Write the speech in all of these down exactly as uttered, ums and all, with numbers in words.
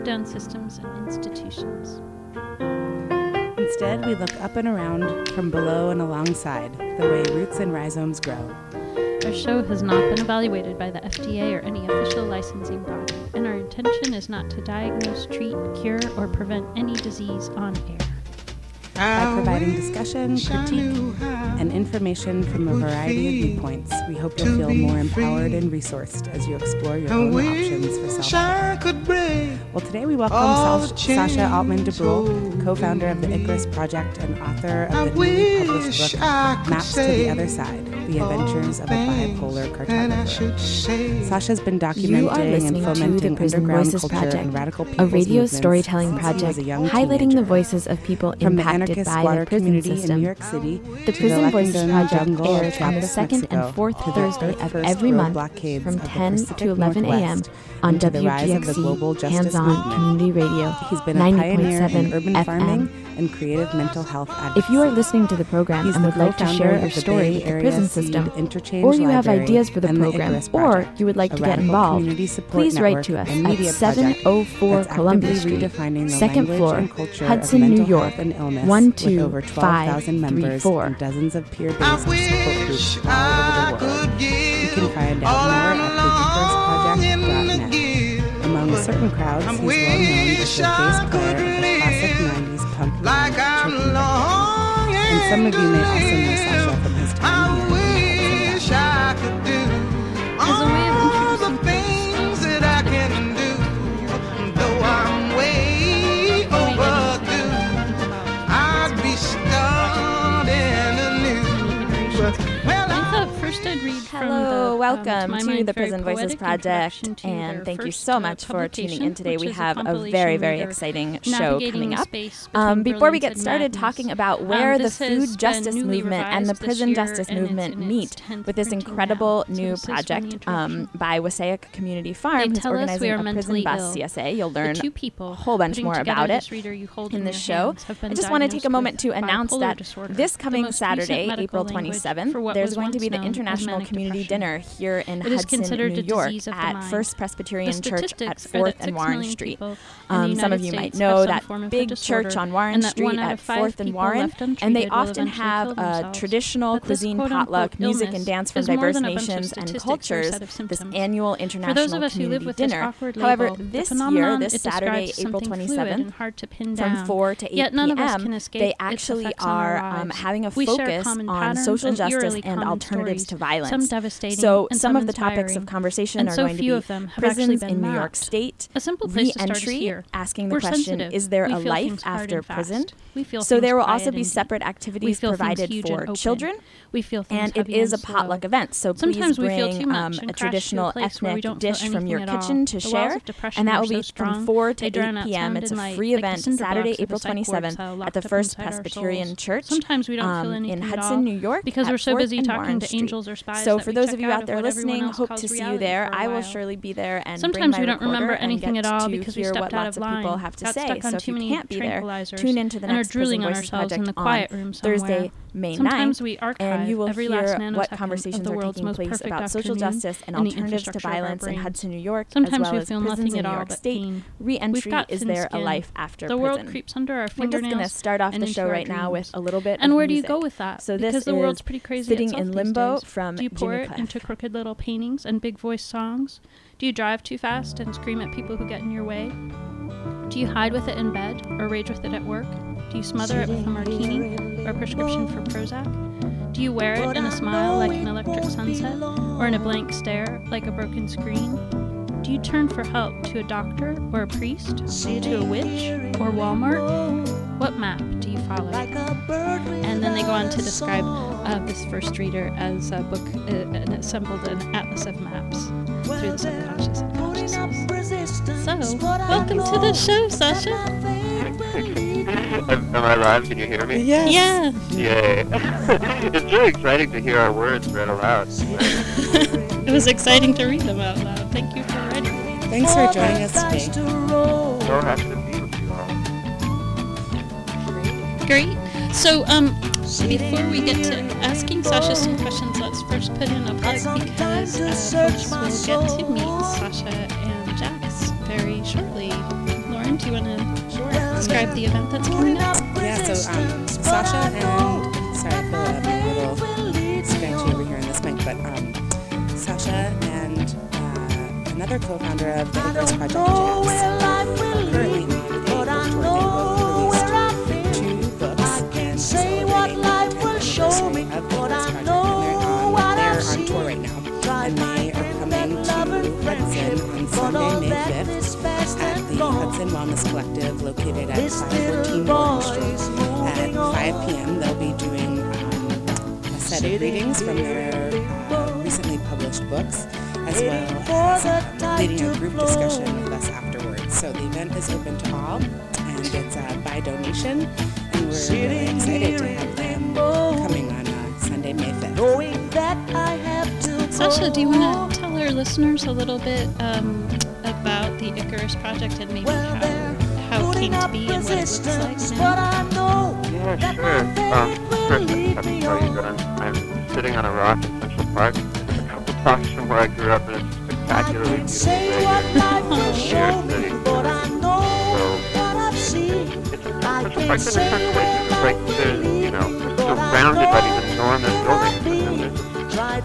down systems and institutions. Instead, we look up and around, from below and alongside, the way roots and rhizomes grow. Our show has not been evaluated by the F D A or any official licensing body, and our intention is not to diagnose, treat, cure, or prevent any disease on air. By providing discussion, critique, and information from a variety of viewpoints, we hope you'll feel more empowered and resourced as you explore your own options for self-care. Well, today we welcome Sal- Sasha Altman de Bruhl, co-founder of the Icarus Project and author of the newly published book, Maps to the Other Side, The Adventures of a Bipolar Cartographer. Sasha's been documenting and fomenting underground Voices culture Project, and radical a people's radio movements storytelling since he project was a young highlighting teenager. the voices of people From the impacted anarchist by water the prison community in system. New York City The to Prison the Voices Lexington Project jungle of airs on the Chiapas, second Mexico, and fourth to the Thursday of first every road month blockades from of the ten Pacific to eleven a.m. Northwest on and to the rise of the global W G X C justice Hands-On movement. Community Radio He's been a ninety pioneer point in seven urban F farming M. and creative mental health advocacy. If you are listening to the program He's and the would like to co-founder share your of the story Bay with the Area prison Seed system, Interchange or you have Library ideas for the and program, Icarus or Project, you would like a to get radical involved, community support please write network to us and at media seven project oh four that's Columbia actively Street, redefining the second language floor, and culture Hudson, of mental New York, health and illness, one with two over twelve thousand five three members four. and dozens of peer-based support groups all over the world. You can find out more at the icarus project dot net. Among certain crowds, he's well known as the bass player of the classic nineties punk band Turkey Band. And some of you may also know Sasha from his time here in the Hudson Valley. As a way of introducing folks, that I can do, though I'm way overdue, I'd be starting anew. Well, I thought first I'd read from Hello, the, um, welcome my to mind, the very Prison Voices poetic Project, introduction to and their thank you first, so uh, much for tuning in publication, today. which We is have a compilation very, very reader exciting show navigating coming the up. space Um, between before we brilliance get and started madness. talking about Um, where the this has food been justice newly movement and the revised prison this justice year, and it's movement in its meet tenth with this printing incredible now. So new this is from the project um, introduction. by Wasaic Community Farm, They who's tell us we organizing are a prison mentally bus ill. C S A. You'll The learn two people a whole bunch putting more together about it this reader you hold in in this your show. hands have been I just want to take a diagnosed moment with to announce bipolar that disorder, this the coming most Saturday, recent medical April language twenty-seventh, for what there's was going to once be the known as International manic Community depression. Dinner here in It is Hudson, considered New a York, disease of the at mind. First Presbyterian The Church at statistics are fourth that and six Warren million Street. people in Um, the some of United you might States know have some that form of big the church disorder, on Warren and that Street one out at of five fourth and people Warren, left and they untreated will often eventually have kill a themselves. traditional But this cuisine quote-unquote potluck, music and illness dance from is more diverse than a bunch of nations and statistics or cultures, set of this symptoms. annual For those of International us who live Community with this Dinner. awkward However, label, this the year, phenomenon, this it Saturday, describes April something fluid twenty-seventh, and hard to pin from down. four to eight Yet none of us can p.m., escape they its actually effects on our are um, lives. having a We share focus common on patterns social and justice eerily and common alternatives stories, to violence. some devastating So and some some of the topics inspiring, of conversation and are so going to few be of them have actually prisons been in New York mapped. State, A simple place to start is re-entry, here. asking the We're question, sensitive. is there We a feel life things hard after and fast. prison? We feel So things there will quiet also be and separate deep. We activities feel things provided huge for and open. children. We feel things And it heavy is a and slow. potluck event, so please Sometimes we feel too bring much um, and a crash to a traditional place where we ethnic don't feel dish from your anything at kitchen all. to The walls share, of depression and that are will so be strong, from four to they drown eight out p.m. sound It's and a light, free like the event, cinder Saturday, blocks of April a psych ward twenty-seventh, cell at locked the up First inside our Presbyterian souls. Church Sometimes we don't um, feel anything in at Hudson, all New York, because at we're so fourth busy and talking Warren to Street. angels or spies So that for we those check of you out out of there what everyone listening, else hope calls to see you reality there. for a I will while. surely be there and Sometimes bring we my don't remember recorder and anything get at all to because we hear stepped what out lots of of people line, have to got say. stuck on So if too you many can't be there, tranquilizers, tune into the and are next Prison drooling on Voices ourselves in Project the on quiet room somewhere. Thursday, May Sometimes ninth, we archive and you will every last hear nanosecond what of conversations the are world's taking most place perfect about social afternoon justice and in the alternatives to infrastructure of our violence in brain. Hudson, New York, Sometimes as we well as feel prisons nothing in at New all York but State. pain. We've Re-entry got is thin there a skin. life after The prison. world creeps under our We're just going to fingernails start off and the into show our right now with dreams. a little bit And of where do you music. go with that? So Because this the world's is pretty crazy Sitting itself in these Limbo days. from Do you pour Jimmy it Cliff. into crooked little paintings and big voice songs? Do you drive too fast and scream at people who get in your way? Do you hide with it in bed or rage with it at work? Do you smother it with a martini or a prescription for Prozac? Do you wear it in a smile like an electric sunset or in a blank stare like a broken screen? Do you turn for help to a doctor or a priest, to a witch or Walmart? What map do you follow? And then they go on to describe uh, this first reader as a book uh, an assembled an atlas of maps through the subconscious and consciousness. So, welcome to the show, Sasha. Am, am I live? Can you hear me? Yes. Yeah. Yay. It's really exciting to hear our words read aloud. It was exciting to read them out loud. Thank you for writing them. Thanks for joining us today. So happy to be with you all. Great. So, um, before we get to asking Sasha some questions, let's first put in a plug because uh, folks will get to meet Sasha and Jax very shortly. Lauren Do you want to describe the event that's coming up? Yeah, so um, Sasha and, sorry, I feel uh, a little scratchy over here in this mic, but um, Sasha and uh, another co-founder of the Icarus Project, Jax, currently on a book tour. They both released two books and celebrating the anniversary of the Icarus Project, and they're on, they're on tour right now. And they are coming to Hudson on Sunday, May fifth at the Hudson Wellness Collective located at five fourteen Warren Street. At five p.m. they'll be doing um, a set of readings from their uh, recently published books, as well as um, leading a group discussion with us afterwards. So the event is open to all, and it's uh, by donation, and we're really excited to have them coming on uh, Sunday, May fifth. Sasha, do you want to tell our listeners a little bit um, about the Icarus Project and maybe how, how it came to be and what it looks like now? Yeah, sure. Um, first, I have to tell you that I'm, I'm sitting on a rock in Central Park, a couple blocks from where I grew up, and it's a spectacularly beautiful day here in New York City. So, it's Central Park's an interesting place. It's like there's, you know, we're surrounded by these enormous buildings, and then there's this park.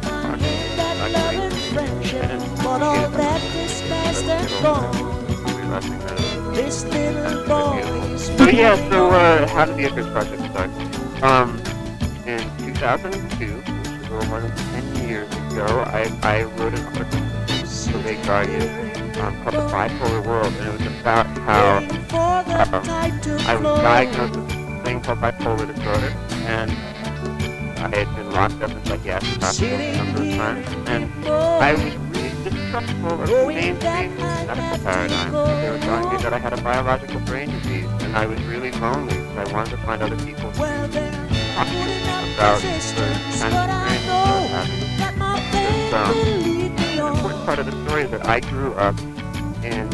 So yeah, so uh, how did the Icarus Project start? Um, in two thousand two, which is a little more than ten years ago, I, I wrote an article for The Guardian um, called The Bipolar World, and it was about how um, I was diagnosed with this thing called bipolar disorder, and I had been locked up in psychiatric hospitals a number of times, and I was really distrustful of the mainstream medical paradigm. They were telling me that I had a biological brain disease, and I was really lonely because I wanted to find other people to talk to about the kind of experiences I was having. Because, um, an important part of the story is that I grew up in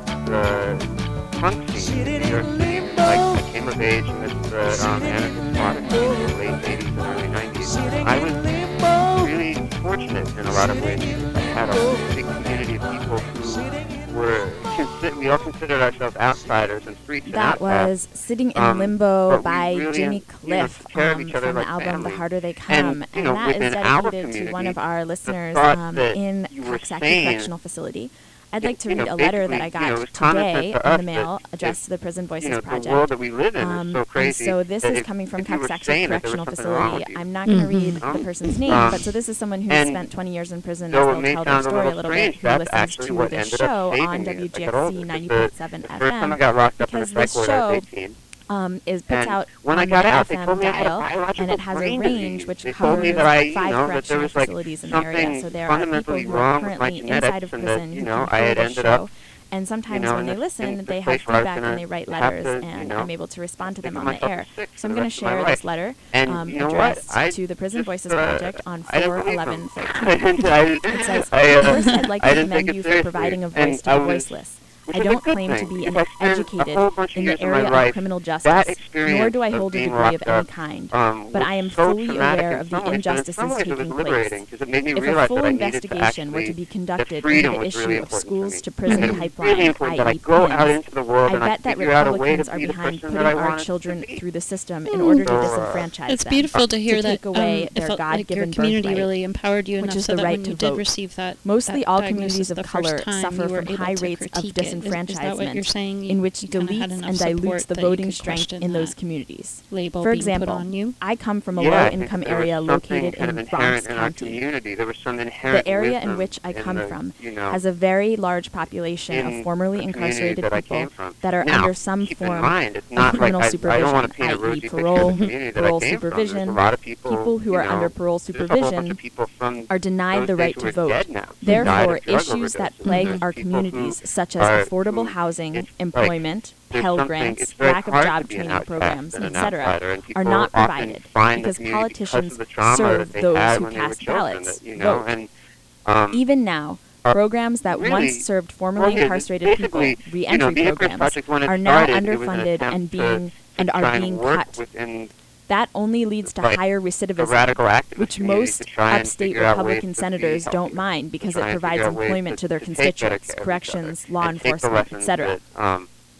the punk scene in New York City. Like, I came of age with the um, anarchist product in the late eighties and early nineties. I was really fortunate in a lot of ways. I had a big community of people who were, consi- we all considered ourselves outsiders and freaks and That outcasts. was Sitting in Um, Limbo but by we really, Jimmy you know, Cliff took care of um, each other from the like album family. The Harder They Come. And, you know, that is within our dedicated to one of community, our the listeners thought um, that in you were Coxsackie saying, Correctional Facility. I'd like to you read know, a letter that basically, I you got know, it was common today sense in to the us mail that addressed if, to the Prison Voices you know, Project. the world that we live in Um, is so crazy. and so this that is if, coming from if you were Coxsackie saying that there Correctional was something wrong with Facility. you. I'm not going to read Mhm. the person's name, Um, but so this is someone who and spent twenty years in prison, as though it they'll may tell their sound a story a little little strange, bit, who that's listens actually to what this ended up show saving on me as I W G got X older. C Because ninety the, point seven the F first time I M. got locked up in a Because psych this ward, I was show eighteen. Um, is puts And out when I on got the out, they F M told me I had a dial, biological and it has a brain range disease. which They told me covers that I, you five know, that there correctional was like facilities in the area. something So there are people fundamentally who wrong are with my currently genetics, inside of and prison that, you who know, can I hear had this ended show. up, And sometimes you know, when in they this- in listen, this they have place where I was feedback and gonna they write have letters, to, you and know, I'm able to respond to them think on of the myself air. as sick So for I'm the going to rest of my share life. this letter And um, you know what? addressed I to the Prison just, Voices uh, Project on I didn't four believe eleven them. thirteen. I, It says, I, uh, first, I'd like I to didn't take commend it you for seriously. providing a And voice to I the was- voiceless. which I is a don't good claim to thing, be because an I spent a educated whole bunch of in the years of my area of life, criminal that justice, experience nor do I of hold a being degree of locked any up, kind. um, But was I am so fully traumatic aware in of some the ways, but in injustices some ways it was taking liberating, place. because it made me If a realize full that I needed to investigation were to actually, be that conducted into freedom the was issue really of important schools to me. to prison And it was pipeline, really important that I i e. go out PIMS, into the world I and I bet that figure out a way Republicans to are be the behind person putting that I our wanted children to be. through the system in order to So, uh, disenfranchise It's them. beautiful to hear to that take away um, it their felt like your God-given community birthright, really empowered you which enough is so the that right when you to did vote. receive that Mostly that all diagnosis communities of the color first time, suffer you were from able high to rates of critique it. Is, is that what disenfranchisement, you're saying? You, in which you kinda had deletes enough and dilutes support the that you voting could strength question in those that communities. label For being put example, on you? I come from a Yeah, I think low-income there was area something located kind of in Bronx inherent in our County. community. There was some inherent The area in wisdom which I in come the, from you know, has a very large population in of formerly the community incarcerated that I people came from. that are Now, under some keep in form mind, it's of not like criminal I, I supervision, don't want to paint a i e rosy picture parole, of the community that I parole came from. There's supervision. a lot of people, People who you are know, under parole there's a whole bunch supervision of people from are denied those the days right who to are vote. dead now, who died Therefore, of drug issues that overdoses. plague There's our people who communities, such as are- affordable who- housing, it's like employment, there's Pell something- Grants, it's very lack of hard job to be an training outcast programs, and an et cetera, outsider, and are people not often provided find the because community politicians because of the trauma serve that they those had who when they were cast children, ballots. that, you know, Vote. and um, Even now, uh, programs that really, once served formerly well, yeah, incarcerated people, basically, you know, re-entry the Icarus programs, Project, when it are now started, it was an underfunded attempt and to- being to and try are and being work cut. within That only leads to like, higher the recidivism, radical activist which community most to try and upstate figure out ways Republican to be senators don't healthier, mind because to try it and provides figure out ways employment to, to their to take better constituents, care of each corrections, other, law and take the enforcement, et lessons cetera, that, um,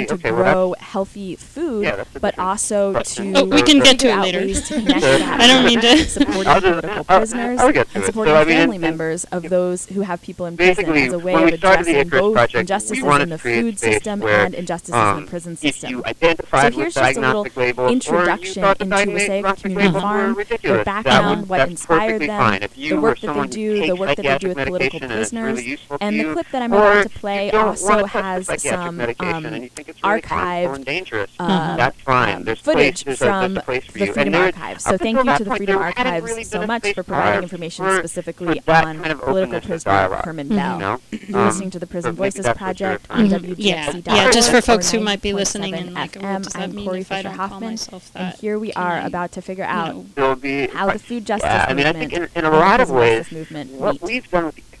we- to okay, well, that's- grow healthy food, Yeah, that's the but difference. also Right. to Oh, we can get to figure it out later. ways to connect I that I don't mean to- supporting I'll just- political I'll- prisoners I'll get to and it. supporting So, I mean, family in- members of those who have people in prison Basically, as a way when of we started the addressing Icarus both Project, we injustices wanted in the to create food space system where, and injustices in um, the prison if system. you identified So with here's just a little diagnostic labels introduction or you thought the into diagnostic Passaic Community labels were Farm, ridiculous, their that background, would- what that's inspired perfectly them, fine. If the you work or that they someone do, who the takes work that they do psychiatric with political medication and it's really prisoners, useful to and the you, clip that I'm or about to you play don't also wanna touch the has psychiatric some medication um, and you think it's really harmful archived and dangerous. uh, That's fine. um, There's footage place, there's a, from there's a place for the you. Freedom And there- Archives. up So thank until you that to the point, Freedom there hadn't Archives really so been a much space for providing for- information for- specifically for that on kind of political openness and prisoner dialogue, Herman Mhm. Bell. you know? You're Um, listening to the Prison so maybe Voices that's what you're Project trying on to Mhm. do. W G X C Yeah, dot yeah, org just for or folks who might be ninety point listening seven and like, F what M. does that I'm mean Corey if I Fisher don't call Hoffman, myself and that? here we Can are I, about to figure you out know, There'll be how the food justice yeah, I mean, I movement think in, in and a the lot of prison ways, justice movement what meet. we've done with the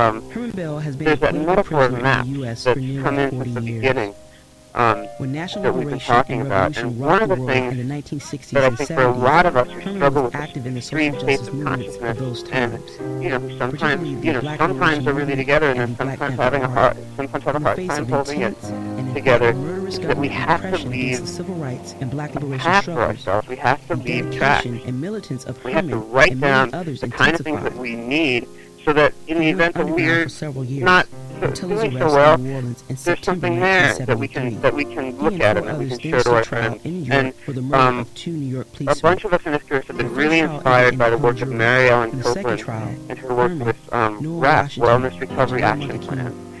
um, Herman Bell has been a there's that political metaphor of prisoner maps in the U S that's for nearly come in forty since the years. beginning. Um, When national that we've been liberation talking and about. revolution And one rocked of the the world things in the nineteen sixties that I and think for a lot of us who seventies, struggle Herman with was active in the extreme social states justice of movements of those consciousness, and times. you know, sometimes Particularly you the know, Black sometimes Liberation they're really Movement together, and then and the Black sometimes Panther having a Party. hard, sometimes have a In the hard face time of holding it intense and in fact together. murderous That we government have to repression against the leave civil rights and Black liberation path for struggles. ourselves. We have to The leave track. dedication and militance of We have to Herman write and down many others the kind of things intensified. that we need, so that in the He event went that underground we're for several years not until his doing arrest so well, in New Orleans in there's September something there nineteen that we seventy-three. can that we can He look and at four and that we others can then share to our stood trial friends. in New York And for the murder um, of two New York a policemen. bunch of us in this course have The been first really trial inspired ended by in the work of Conjure. Mary Ellen In the second Copeland trial, and her work Herman, with um, Noah RAP, Washington, Wellness Recovery Martin Action Luther Plan. King,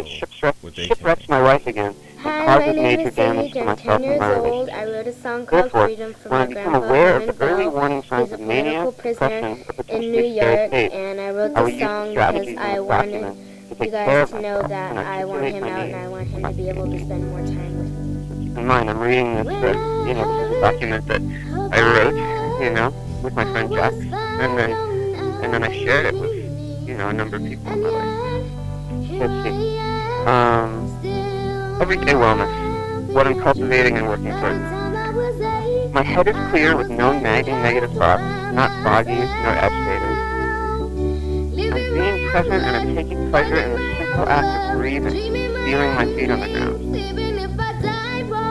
it shipwrecks, what they shipwrecks can. my life again and Hi, my causes name major is damage Sage. to I'm myself ten and years my old. relationship. I wrote a song called Therefore, Freedom for when my I become grandpa, aware Herman of the early Bell. warning signs He's a of mania, political prisoner depression, or in potentially New scary York, state, and I wrote I will this use song because strategies in I this wanted document to you take care guys of to know myself that and I want articulate him my out and needs I want to him my to be able to community. spend more time with me. Keep in mind, I'm reading this, but, you know, this is a document that I wrote, you know, with my friend Jack, and then, and then I shared it with, you know, a number of people in my life. Let's see. Um, everyday wellness, what I'm cultivating and working towards. My head is clear with no nagging negative thoughts, not foggy nor agitated. I'm being present and I'm taking pleasure in the simple act of breathing, feeling my feet on the ground.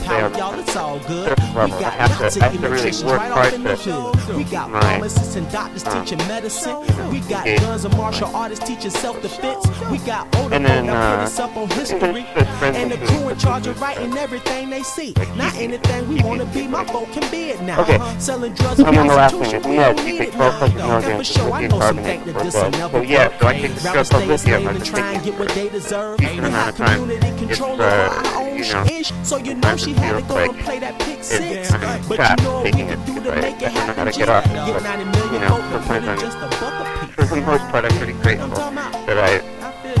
power, I'm y'all, it's all good. surface We level. I got have to, lots I of have to really electricians work right hard off in the to hood. We got my, pharmacists and doctors um, teaching medicine. We got engage. guns and martial artists teaching self-defense. We got older And folk then, that put uh, us up on even history. just friends And the and crew in food. charge of writing everything they see. Not anything we wanna be, my folk can be it now. Okay. Selling drugs And and then the last thing is prostitution, we meds. don't You need take it twelve now. plus And milligrams for of sure, I lithium know some carbonate think that for this that. will never So yeah, work. so I take this drug Rappers called stay lithium. enslaved I've and been try and taking get what they deserve. decent amount of time. Community It's, control uh, over our own you know, ish. So you know she had to go and play that pick six. I'm But trapped you know what we taking can it do because to I, make I it don't know how happen. to get off it. Get But, ninety you million know, folk and put sometimes in I'm, just a buck a piece. for the most part, I'm pretty grateful that I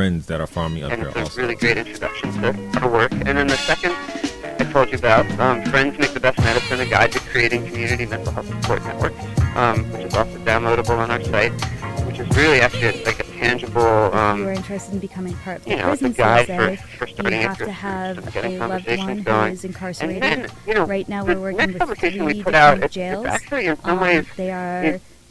friends that are following me up and here it's a also. really great introduction to our work. And then the second I told you about, um, Friends Make the Best Medicine, a guide to creating community mental health support networks, um, which is also downloadable on our site, which is really actually like a tangible, If you are um, interested in becoming part of the you know, it's a prison guide C for, S A, for you starting have your- to have just getting a loved one conversations who going. is And incarcerated. then, you know, Right now the we're working next with publication we three put out, different it's, it's jails. actually in some Um, ways, they are it-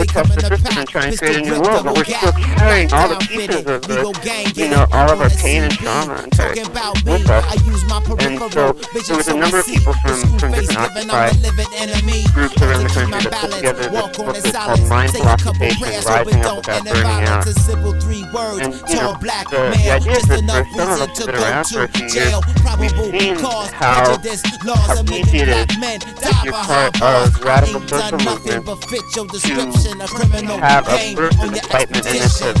protest the system and try and create a new world, but we're still carrying all the pieces of the, you know, all of our pain and trauma and with us. And so there was a number of people from, from different Occupy groups around the country that put together this book that's called Mindful Occupation, Rising Up Without Burning Out. And, you know, the, the idea is that for some of us that are around for a few years, we've seen how, how easy it is if you're part of radical social movements to have a burst of excitement and then to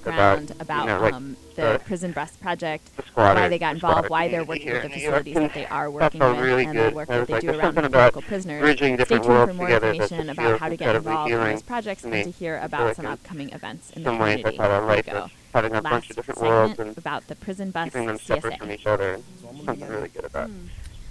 background about, about, you know, like, um, the the- Prison Breast Project, the squatters, why they got the involved, squatter why they're community working with here the in New York, facilities that and they are that working felt with, really and good. the work There that was they like do there's around something the about political prisoners. bridging Stay different tuned for worlds more together that information just about feels how to get incredibly involved in healing these projects to and me. to hear I feel about like some in upcoming events in the some ways I community. thought our Here we life go. was having a bunch Last of different worlds segment and about the Prison Bus keeping them C S separate A. from each other. Something really good about.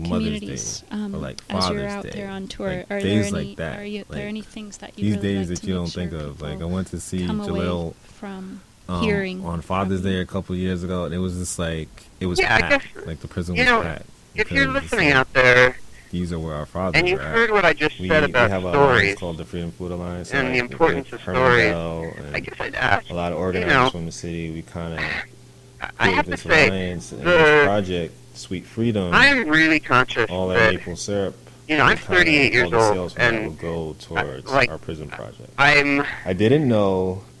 specific Mother's communities Day, um, or like as Father's you're out Day, there on tour? like are there days any? like that. Are you, like, there any things that you these really days like that to you make don't sure think of? Like I people went to see come away Jalil from um, hearing on Father's Day a couple years ago, and it was just like it was Yeah, I packed. guess, Like the prison you was know, packed. if you're because it's listening like, out there, these are where our fathers and you've are at. heard what I just we, said we about have an alliance stories, called the Freedom Food Alliance, and like, the importance with of Herman stories, Bell and I guess I'd ask, a lot of you organizers know, from the city. We kind of I have created to this say, alliance and the- this project, Sweet Freedom. I'm really conscious all that that, maple syrup. you know, I'm and kinda thirty-eight all years the old, sales from that and will go towards like, our prison project. I'm, I didn't know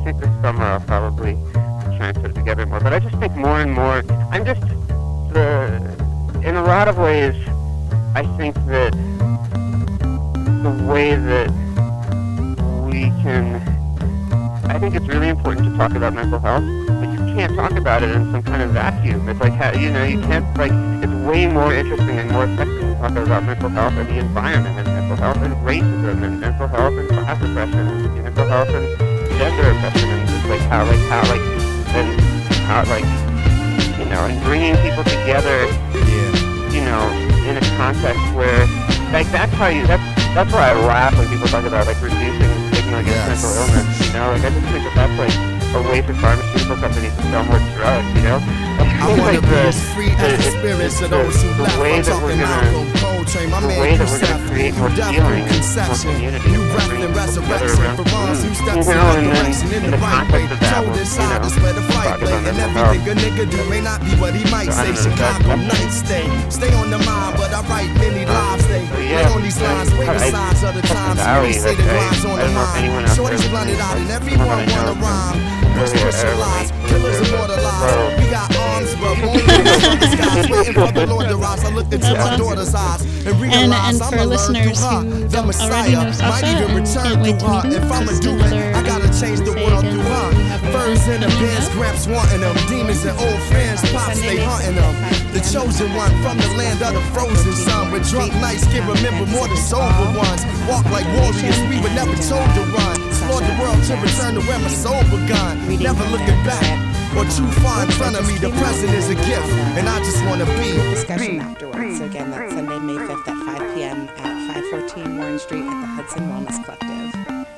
think this summer I'll probably try and put it together more. But I just think more and more, I'm just, the, in a lot of ways, I think that the way that we can, I think it's really important to talk about mental health, but you can't talk about it in some kind of vacuum. It's like, ha- you know, you can't, like, it's way more interesting and more effective to talk about mental health and the environment and mental health and racism and mental health and class oppression and mental health and gender oppression and just, like, how, like, how, like, and how, like, you know, and bringing people together, Yeah. you know, in a context where, like, that's how you, that's, that's why I laugh when people talk about, like, reducing the stigma against Yes. mental illness, you know, like, I just think that that's, like, a way for pharmaceutical companies to sell more drugs, you know? I want to be as free as the spirits of those who the left. way I'm that we're talking gonna, Malcolm Coltrane, my the man way that we're Yusef, gonna create new more death healing and and more conception, community, new and breath bring and people together resurrection around for ones who food, steps you in know, the and then direction in in the the right way. context of that, Told we'll, inside you know, is where the fight talk lay, about and mental everything health. a nigga do may not be what he might So I say. don't know, Chicago that's- night stay, stay on the mind, but I write many lives. They So, lay yeah, on these lines, way I- besides other Hudson times. Valley, Many say that the day, lines on I the don't know if anyone out mind. there Shorty's listening, blunted out, and like, everyone someone I wanna know rhyme. from What's earlier, crystallized? earlier, Killers earlier, immortalized. earlier. We got arms, but only from the skies, waiting for the Lord to rise. I looked into my daughter's eyes and And, realized and I'ma for learn listeners through her. who The don't already know Messiah Sasha might even and return can't wait through to her. meet him, If I'ma just do another, it, I gotta change the say world again through that we have her. an Birds in event the coming bins, up. Gramps wanting them. Demons and old friends, pops they hunting them. The chosen one from the land of the frozen sun. With drunk nights can remember more than sober ones. Walk like warriors, we were never told to run. Explore the world to return to where my soul begun. Never looking back or too far in front of me. The present is a gift, and I just wanna be. Discussion afterwards. So again, that's Sunday, May fifth at five p.m. at five fourteen Warren Street at the Hudson Wellness Collective.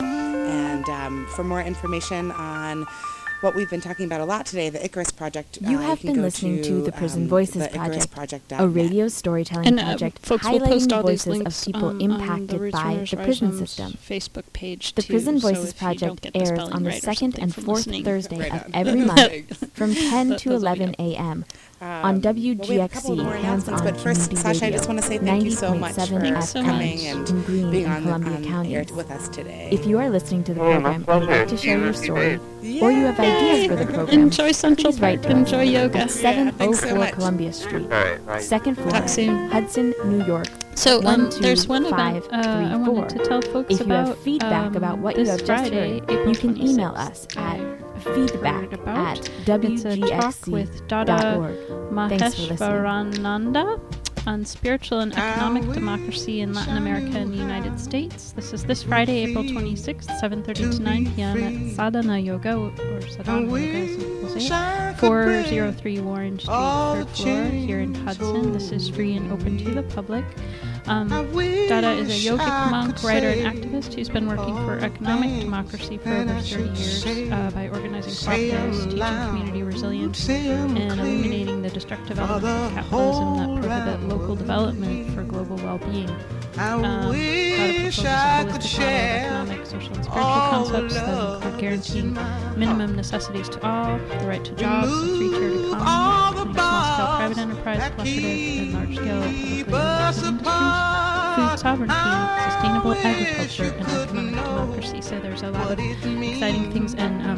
And um, for more information on what we've been talking about a lot today, the Icarus Project. You uh, have can been go listening to, to the Prison um, Voices the Icarus Project, Project a radio storytelling And uh, project folks will highlighting post the all these voices links of people um, on impacted the by Returners the prison Rhizomes system. Facebook page The too, Prison so Voices if you don't Project get the airs spelling on the right or second something and from fourth listening, Thursday Right of on. every month from ten That- to those will be eleven up. a.m. Um, on well, we have a W G X couple C more announcements, Hands-On but first, Community Sasha, I Radio, just want to say thank you so much for ninety point seven F M coming much. and in Greene being and on, Columbia on County. air with us today. If you are listening to the Hey, my program and would like to pleasure. share your You story, did. or you have ideas for the program, Enjoy Central please write Park, to us enjoy yoga. at seven oh thanks so four much. Columbia Street, All right, bye. second floor, Talk soon. Hudson, New York. So um, one, two, there's one event five, uh, I three, wanted four. to tell folks If you about. have feedback um, about what you this have just Friday, heard, April you can email twenty-sixth. us at I feedback heard about. at It's w a g talk x c with dot Dada org. Thanks for listening. Maheshwarananda on spiritual and economic democracy in Latin America and the United States. This is this Friday, April twenty-sixth, seven thirty to nine p.m. at Sadhana Yoga, or Sadhana Yoga as some people say it, four oh three Warren Street, third floor, here in Hudson. This is free and open to the public. Um, Dada is a yogic monk, writer, and activist who's been working for economic democracy for over thirty years uh, by organizing cooperatives, teaching community resilience, and illuminating the destructive elements of capitalism that prohibit local development for global well-being. Um, Dada proposes a holistic model of economic, social, and spiritual concepts that include guaranteeing minimum necessities to all, the right to jobs, a three-tiered economy, including small-scale private enterprise, cooperative, and large-scale publicly owned industries, food sovereignty, sustainable agriculture, and economic democracy. So there's a lot of exciting things, and um,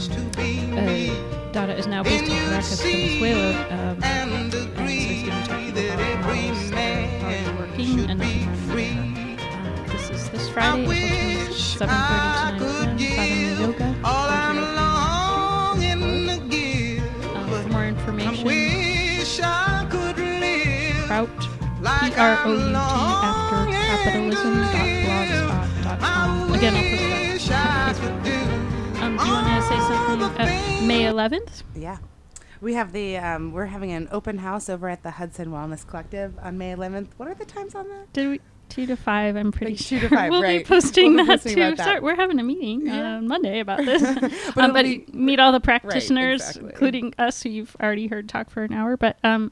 uh, Dada is now based in Caracas, Venezuela, um, and so he's going to talk about models that are already working and up and running. Um, this is this Friday, April twenty-sixth, seven thirty to nine p.m. Sadhana Yoga. All I'm longing to give. Um, for more information, Wish I could live Prout, like P R O U T, I'm after capitalism dot blogspot dot com. Again, I'll post that on Facebook. Um, do you want to say something? Uh, May eleventh? Yeah. We have the, um, we're having an open house over at the Hudson Wellness Collective on May eleventh. What are the times on that? Did we? Two to five, I'm pretty Like sure. two to five, we'll right. be posting We'll be that posting too. about that. Sorry, we're having a meeting Yeah. on Monday about this. But um, it'll but be- meet all the practitioners, exactly. including us, who you've already heard talk for an hour. But um,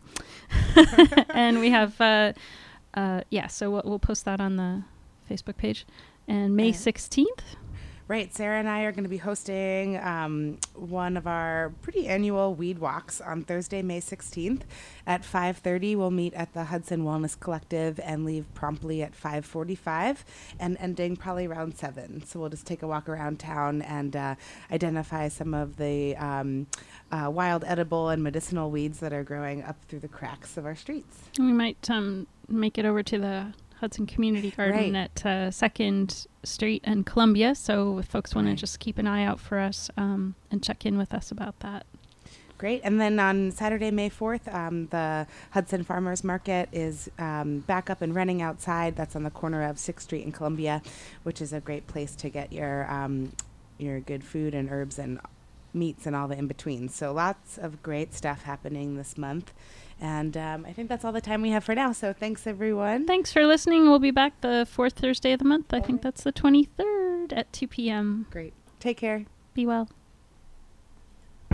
and we have uh, uh, yeah. So we'll, we'll post that on the Facebook page. And May sixteenth. Right, Sarah and I are going to be hosting um, one of our pretty annual weed walks on Thursday, May sixteenth at five thirty. We'll meet at the Hudson Wellness Collective and leave promptly at five forty-five and ending probably around seven. So we'll just take a walk around town and uh, identify some of the um, uh, wild edible and medicinal weeds that are growing up through the cracks of our streets. We might um, make it over to the Hudson Community Garden Right. at uh, Second Street and Columbia. So if folks want Right. to just keep an eye out for us um, and check in with us about that. Great. And then on Saturday, May fourth, um, the Hudson Farmers Market is um, back up and running outside. That's on the corner of sixth Street and Columbia, which is a great place to get your um, your good food and herbs and meats and all the in-between. So lots of great stuff happening this month. And um, I think that's all the time we have for now. So thanks, everyone. Thanks for listening. We'll be back the fourth Thursday of the month. I think that's the twenty-third at two p.m. Great. Take care. Be well.